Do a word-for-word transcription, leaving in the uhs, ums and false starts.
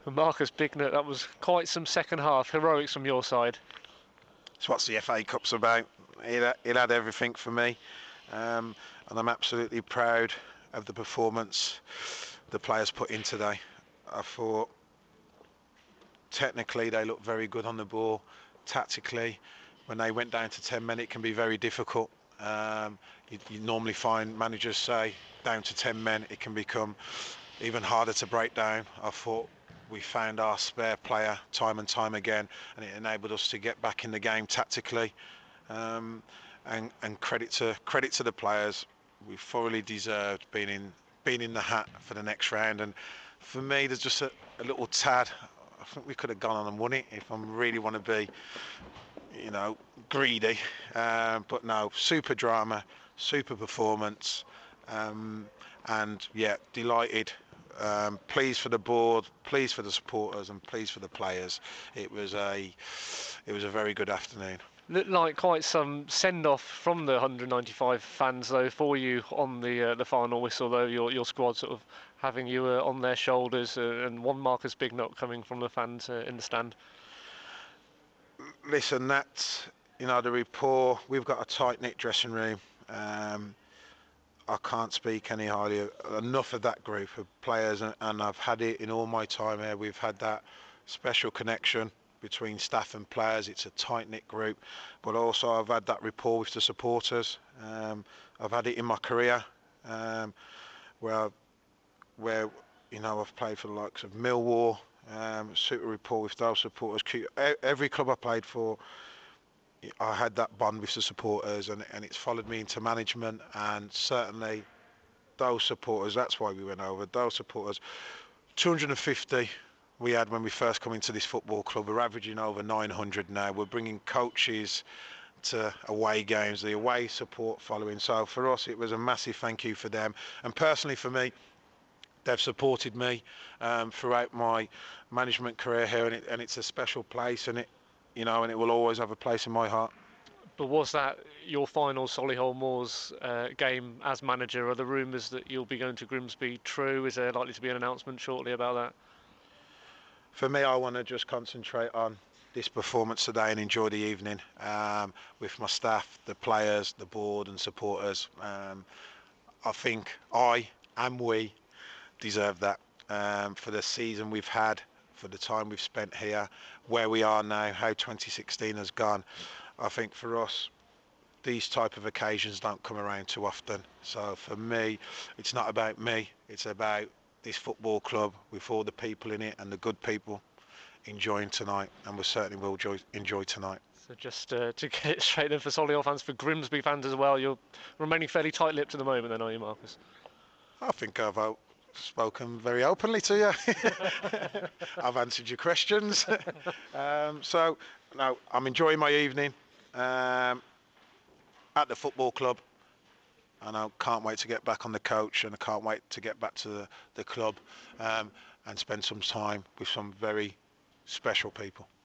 Marcus Bignett, that was quite some second half heroics from your side. It's what the F A Cup's about. It, it had everything for me, um, and I'm absolutely proud of the performance the players put in today. I thought technically they looked very good on the ball. Tactically, when they went down to ten men, it can be very difficult. Um, you, you normally find managers say down to ten men, it can become even harder to break down. I thought we found our spare player time and time again, and it enabled us to get back in the game tactically. Um, and, and credit to credit to the players. We thoroughly deserved being in being in the hat for the next round. And for me, there's just a, a little tad. I think we could have gone on and won it if I really want to be, you know, greedy. Um, but no, super drama, super performance, um, and yeah, delighted. Um, pleased for the board, pleased for the supporters, and pleased for the players. It was a, it was a very good afternoon. Looked like quite some send-off from the one hundred ninety-five fans though for you on the uh, the final whistle though. Your your squad sort of having you uh, on their shoulders, uh, and one Marcus Bignott coming from the fans uh, in the stand. Listen, that's, you know, the rapport. We've got a tight-knit dressing room. Um, I can't speak any highly of, enough of that group of players, and, and I've had it in all my time here. We've had that special connection between staff and players. It's a tight-knit group, but also I've had that rapport with the supporters. Um, I've had it in my career, um, where, where you know, I've played for the likes of Millwall, um, super rapport with those supporters. Every club I played for, I had that bond with the supporters, and, and it's followed me into management, and certainly those supporters, that's why we went over, those supporters, two hundred fifty we had when we first come into this football club. We're averaging over nine hundred now. We're bringing coaches to away games, the away support following. So for us, it was a massive thank you for them. And personally for me, they've supported me um, throughout my management career here, and, it, and it's a special place, and it, you know, and it will always have a place in my heart. But was that your final Solihull Moors uh, game as manager? Are the rumours that you'll be going to Grimsby true? Is there likely to be an announcement shortly about that? For me, I want to just concentrate on this performance today and enjoy the evening um, with my staff, the players, the board and supporters. Um, I think I and we deserve that um, for the season we've had, for the time we've spent here, where we are now, how twenty sixteen has gone. I think for us, these type of occasions don't come around too often. So for me, it's not about me, it's about this football club with all the people in it and the good people enjoying tonight, and we certainly will enjoy, enjoy tonight. So just uh, to get it straight in for Solihull fans, for Grimsby fans as well, you're remaining fairly tight-lipped at the moment then, are you, Marcus? I think I've uh, spoken very openly to you. I've answered your questions. um, so, no, I'm enjoying my evening um, at the football club, and I can't wait to get back on the coach, and I can't wait to get back to the, the club um, and spend some time with some very special people.